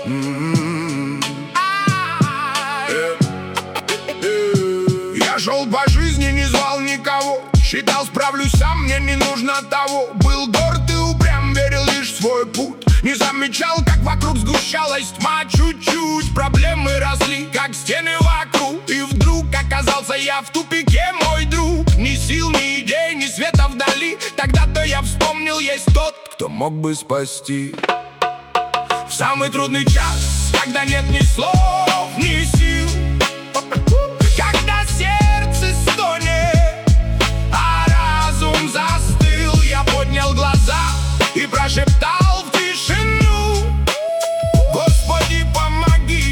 Я шел по жизни, не звал никого, считал, справлюсь сам, мне не нужно того. Был горд и упрям, верил лишь в свой путь. Не замечал, как вокруг сгущалась тьма. Чуть-чуть проблемы росли, как стены вокруг. И вдруг оказался я в тупике, мой друг. Ни сил, ни идей, ни света вдали. Тогда-то я вспомнил, есть тот, кто мог бы спасти. В самый трудный час, когда нет ни слов, ни сил, когда сердце стонет, а разум застыл, я поднял глаза и прошептал в тишину: Господи, помоги.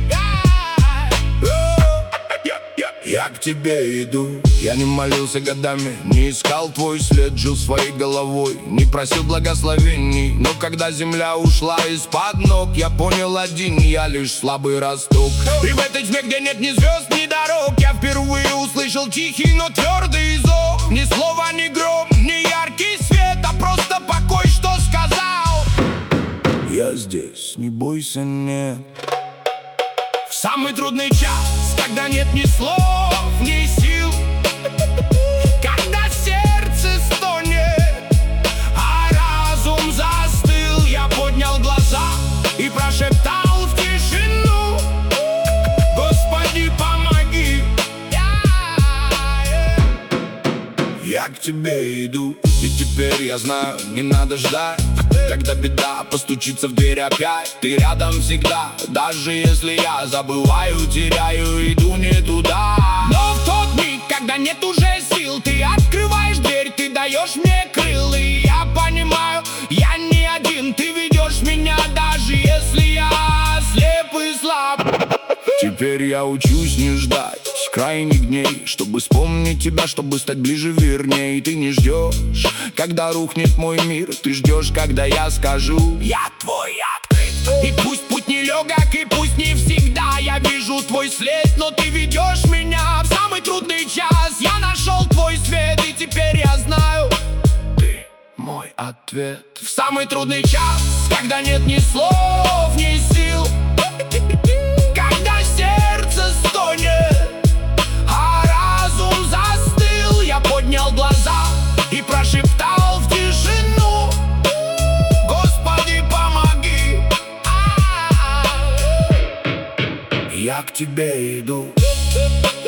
Я к тебе иду. Я не молился годами, не искал твой след, жил своей головой, не просил благословений. Но когда земля ушла из-под ног, я понял один, я лишь слабый росток. И в этой тьме, где нет ни звезд, ни дорог, я впервые услышал тихий, но твердый зов. Ни слова, ни гром, ни яркий свет, а просто покой, что сказал: я здесь, не бойся, нет. В самый трудный час, когда нет ни слов, ни сил, когда сердце стонет, а разум застыл, я поднял глаза и прошептал в тишину: Господи, помоги. Я к тебе иду, и теперь я знаю, не надо ждать, когда беда постучится в дверь опять. Ты рядом всегда, даже если я забываю, теряю, иду не туда. Но в тот миг, когда нет уже сил, ты открываешь дверь, ты даешь мне крылья. И я понимаю, я не один, ты ведешь меня, даже если я слеп и слаб. Теперь я учусь не ждать крайних дней, чтобы вспомнить тебя, чтобы стать ближе, вернее. Ты не ждешь, когда рухнет мой мир, ты ждешь, когда я скажу: я твой, открыт. И пусть путь нелегок, и пусть не всегда я вижу твой след, но ты ведешь меня в самый трудный час. Я нашел твой свет, и теперь я знаю, ты мой ответ. В самый трудный час, когда нет ни слов, ни сил, когда сердце стонет, а разум застыл, я поднял глаза и прошептал в тишину: Господи, помоги. Я к тебе иду.